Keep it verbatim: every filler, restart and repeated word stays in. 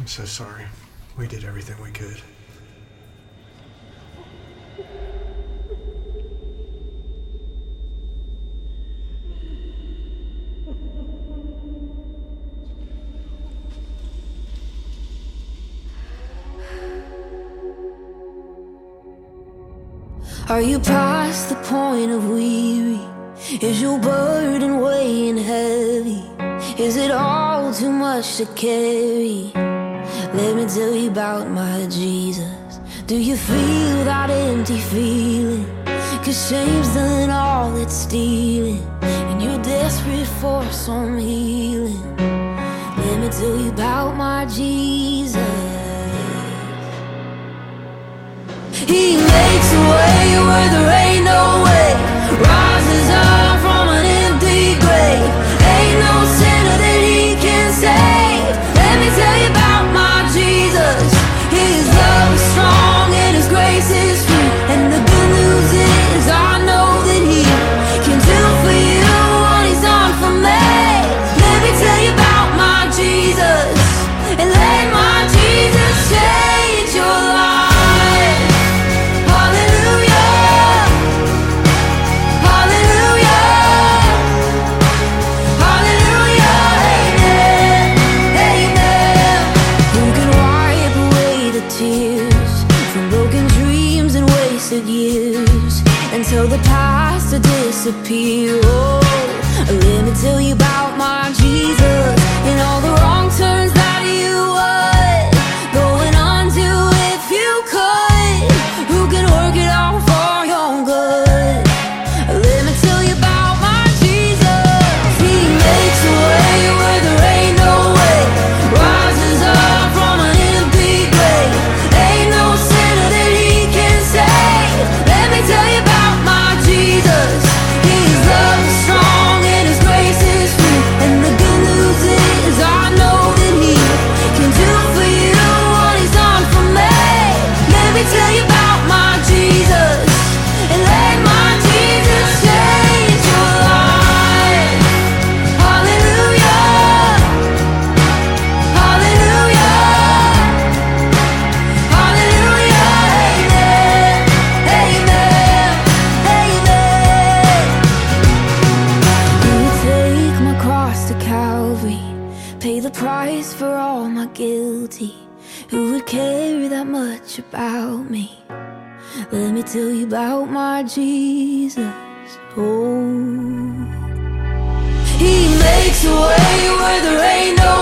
so sorry. We did everything we could. Are you past the point of weary? Is your burden weighing heavy? Is it all too much to carry? Let me tell you about my Jesus. Do you feel that empty feeling? Cause shame's done all it's stealing, and you're desperate for some healing. Let me tell you about my Jesus. He makes a way where there ain't no way, rises up from an empty grave. Ain't no sinner that he can save. Let me tell you about my Jesus. His love is strong and his grace is free, and the good news is I know that he can do for you what he's done for me. Let me tell you about my Jesus, and let my Jesus change your life. Years until the past to disappear. Oh, let me tell you about my Jesus and all the wrong turns that you would going on to if you could. Who can work it all for your good? Let me tell you about my Jesus. He makes a way where there ain't no way, rises up from an empty grave. Ain't no sinner that he can save. Let me tell you about my Jesus. His love is strong and his grace is free, and the good news is I know that he can do for you what he's done for me. Let me tell you about my Jesus, and let my Jesus change your life. Hallelujah, hallelujah, hallelujah, amen, amen, amen. You take my cross to Calvary, pay the price for all my guilty. Who would care that much about me? Let me tell you about my Jesus. Oh, he makes a way where there ain't no